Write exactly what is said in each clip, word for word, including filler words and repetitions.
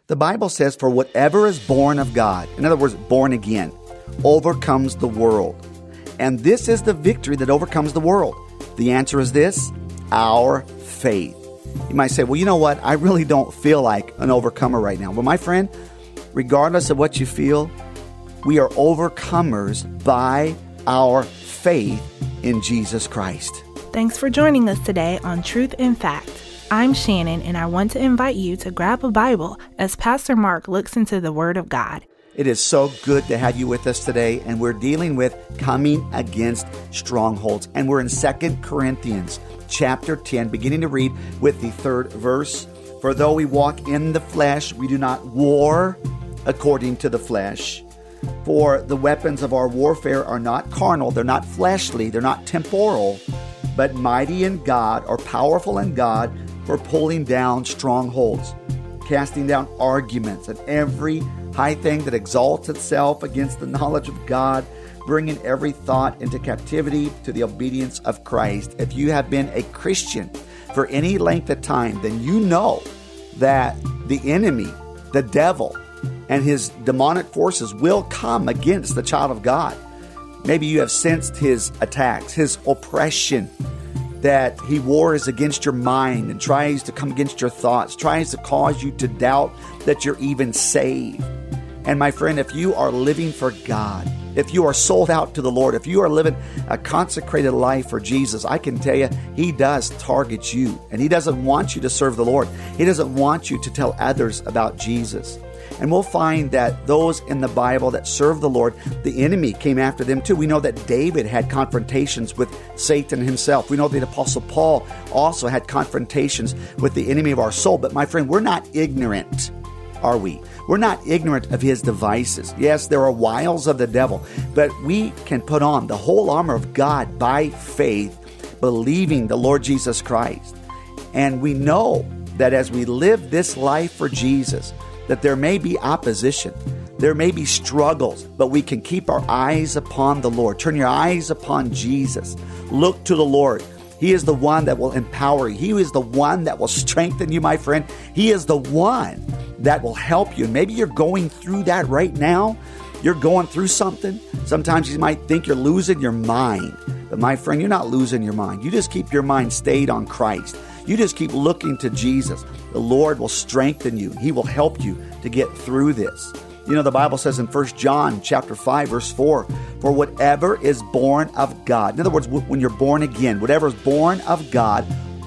The Bible says, for whatever is born of God, in other words, born again, overcomes the world. And this is the victory that overcomes the world. The answer is this, our faith. You might say, well, you know what? I really don't feel like an overcomer right now. Well, my friend, regardless of what you feel, we are overcomers by our faith in Jesus Christ. Thanks for joining us today on Truth in Fact. I'm Shannon, and I want to invite you to grab a Bible as Pastor Mark looks into the Word of God. It is so good to have you with us today, and we're dealing with coming against strongholds. And we're in Second Corinthians chapter ten, beginning to read with the third verse. For though we walk in the flesh, we do not war according to the flesh. For the weapons of our warfare are not carnal, they're not fleshly, they're not temporal, but mighty in God, or powerful in God, for pulling down strongholds, casting down arguments and every high thing that exalts itself against the knowledge of God, bringing every thought into captivity to the obedience of Christ. If you have been a Christian for any length of time, then you know that the enemy, the devil, and his demonic forces will come against the child of God. Maybe you have sensed his attacks, his oppression, that he wars against your mind and tries to come against your thoughts, tries to cause you to doubt that you're even saved. And my friend, if you are living for God, if you are sold out to the Lord, if you are living a consecrated life for Jesus, I can tell you, he does target you. And he doesn't want you to serve the Lord. He doesn't want you to tell others about Jesus. And we'll find that those in the Bible that serve the Lord, the enemy came after them too. We know that David had confrontations with Satan himself. We know that Apostle Paul also had confrontations with the enemy of our soul. But my friend, we're not ignorant, are we? We're not ignorant of his devices. Yes, there are wiles of the devil, but we can put on the whole armor of God by faith, believing the Lord Jesus Christ. And we know that as we live this life for Jesus, that there may be opposition, there may be struggles, but we can keep our eyes upon the Lord. Turn your eyes upon Jesus. Look to the Lord. He is the one that will empower you. He is the one that will strengthen you, my friend. He is the one that will help you. Maybe you're going through that right now. You're going through something. Sometimes you might think you're losing your mind. But my friend, you're not losing your mind. You just keep your mind stayed on Christ. You just keep looking to Jesus. The Lord will strengthen you. He will help you to get through this. You know, the Bible says in First John chapter five, verse four, for whatever is born of God, in other words, when you're born again, whatever is born of God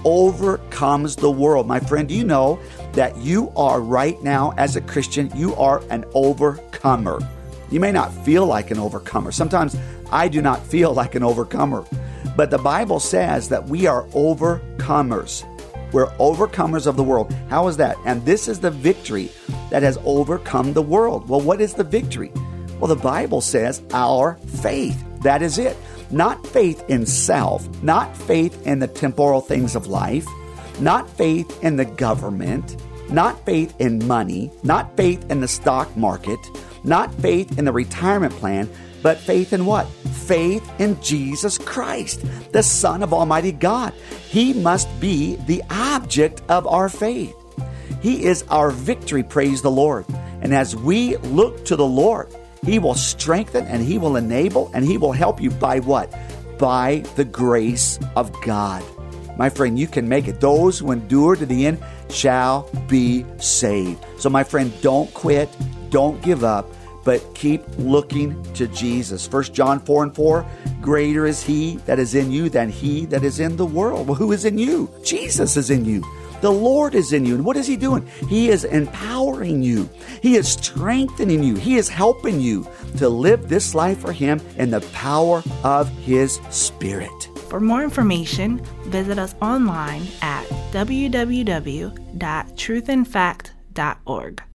overcomes the world. My friend, do you know that you are right now as a Christian, you are an overcomer. You may not feel like an overcomer. Sometimes I do not feel like an overcomer. But the Bible says that we are overcomers. We're overcomers of the world. How is that? And this is the victory that has overcome the world. Well, what is the victory? Well, the Bible says our faith. That is it. Not faith in self, not faith in the temporal things of life, not faith in the government, not faith in money, not faith in the stock market, not faith in the retirement plan, but faith in what? Faith in Jesus Christ, the Son of Almighty God. He must be the object of our faith. He is our victory, praise the Lord. And as we look to the Lord, He will strengthen and He will enable and He will help you by what? By the grace of God. My friend, you can make it. Those who endure to the end shall be saved. So my friend, don't quit. Don't give up, but keep looking to Jesus. First John four and four, greater is He that is in you than he that is in the world. Well, who is in you? Jesus is in you. The Lord is in you. And what is He doing? He is empowering you. He is strengthening you. He is helping you to live this life for Him in the power of His Spirit. For more information, visit us online at w w w dot truth in fact dot org.